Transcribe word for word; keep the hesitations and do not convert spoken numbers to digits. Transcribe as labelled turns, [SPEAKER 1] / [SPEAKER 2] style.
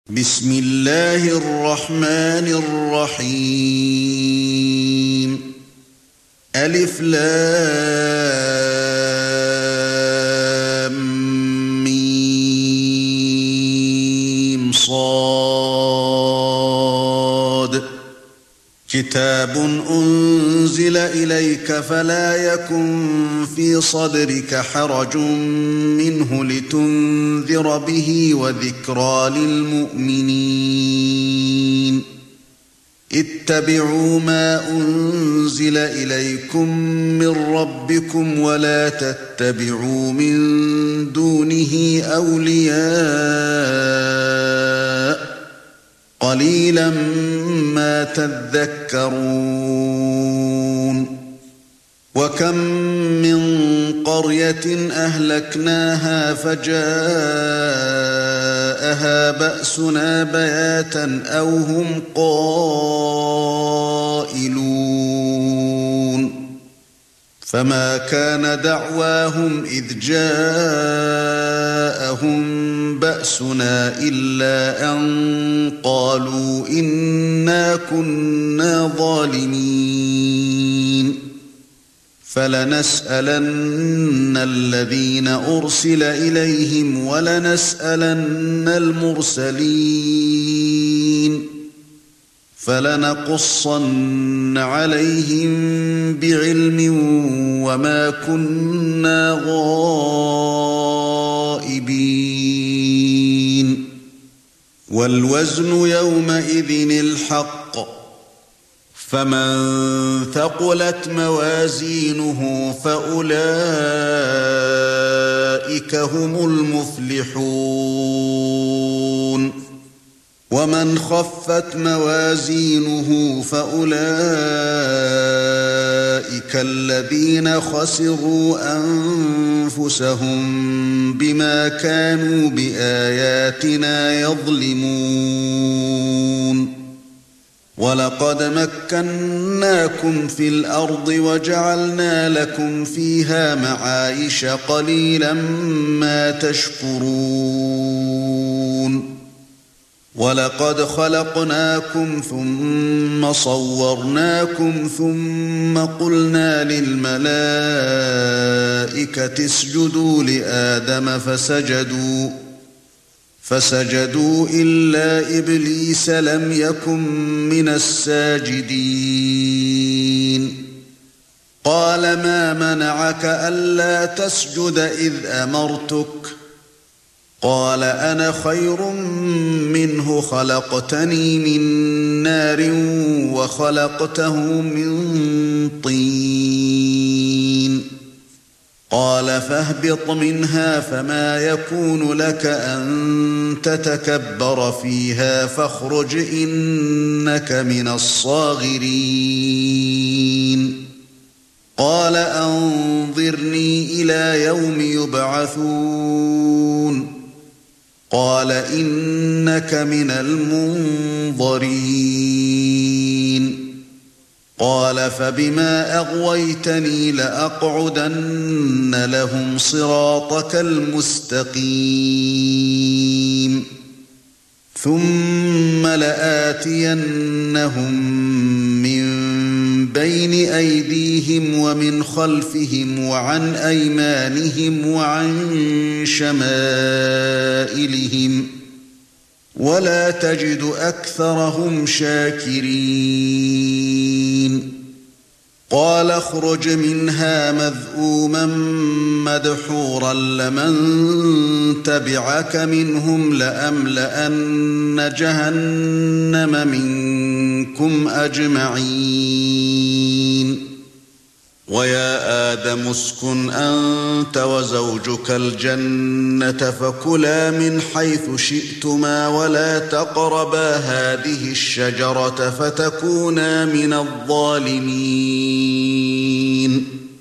[SPEAKER 1] بسم الله الرحمن الرحيم ألف لام ميم صاد كتاب أنزل إليك فلا يكن في صدرك حرج منه لتنذر به وذكرى للمؤمنين اتبعوا ما أنزل إليكم من ربكم ولا تتبعوا من دونه أولياء قليلا ما تذكرون وكم من قرية أهلكناها فجاءها بأسنا بياتا أو هم قائلون فما كان دعواهم إذ جاءهم بأسنا إلا أن قالوا إنا كنا ظالمين فلنسألن الذين أرسل إليهم ولنسألن المرسلين فلنقصن عليهم بعلم وما كنا غائبين والوزن يومئذ الحق فمن ثقلت موازينه فأولئك هم المفلحون ومن خفت موازينه فأولئك الذين خسروا أنفسهم بما كانوا بآياتنا يظلمون وَلَقَدْ مَكَّنَّاكُمْ فِي الْأَرْضِ وَجَعَلْنَا لَكُمْ فِيهَا مَعَايِشَ قَلِيلًا مَا تَشْكُرُونَ وَلَقَدْ خَلَقْنَاكُمْ ثُمَّ صَوَّرْنَاكُمْ ثُمَّ قُلْنَا لِلْمَلَائِكَةِ اسْجُدُوا لِآدَمَ فَسَجَدُوا فسجدوا إلا إبليس لم يكن من الساجدين قال ما منعك ألا تسجد إذ أمرتك قال أنا خير منه خلقتني من نار وخلقته من طين قال فاهبط منها فما يكون لك أن تتكبر فيها فاخرج إنك من الصاغرين قال أنظرني إلى يوم يبعثون قال إنك من المنظرين قال فبما أغويتني لأقعدن لهم صراطك المستقيم ثم لآتينهم من بين أيديهم ومن خلفهم وعن أيمانهم وعن شمائلهم ولا تجد أكثرهم شاكرين قال اخرج منها مذءوما مدحورا لمن تبعك منهم لأملأن جهنم منكم أجمعين ويا آدم اسكن أنت وزوجك الجنة فكلا من حيث شئتما ولا تقربا هذه الشجرة فتكونا من الظالمين